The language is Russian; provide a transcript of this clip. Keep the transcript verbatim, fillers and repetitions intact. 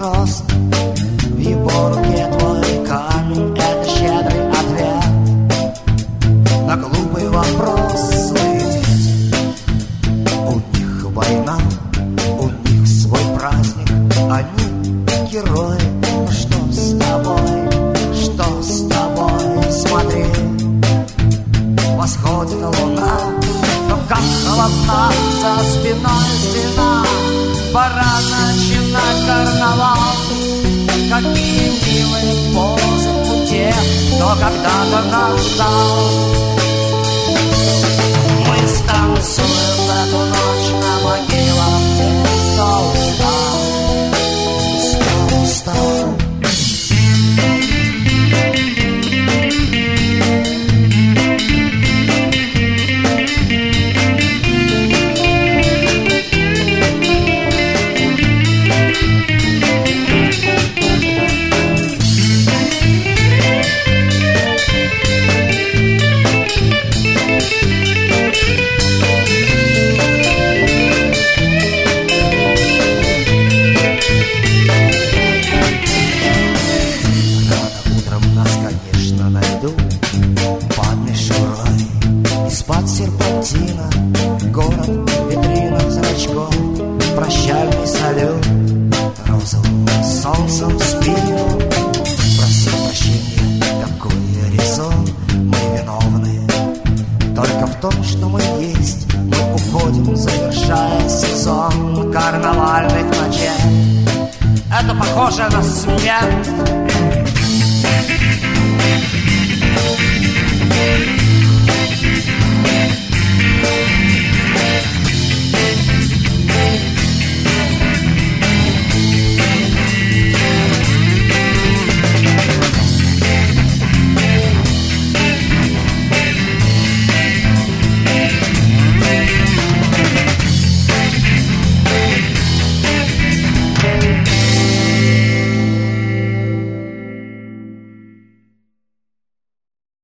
рост. В его руке твой камень — это щедрый ответ на глупый вопрос. Злые дети, у них война, у них свой праздник, они герои. Ну что с тобой, что с тобой? Смотри, восходит луна, но как холодна за спиной стена. Пора начинать карнавал. Какие милые позы у тех, кто когда-то нас ждал. Мы станцуем в эту ночь на могилах тех, кто устал, устал, устал. Из-под серпантина город в витринах зрачков, прощальный салют розовым солнцем в спину. Просим прощения, какой резон, мы виновны только в том, что мы есть. Мы уходим, завершая сезон карнавальных ночей. Это похоже на смерть.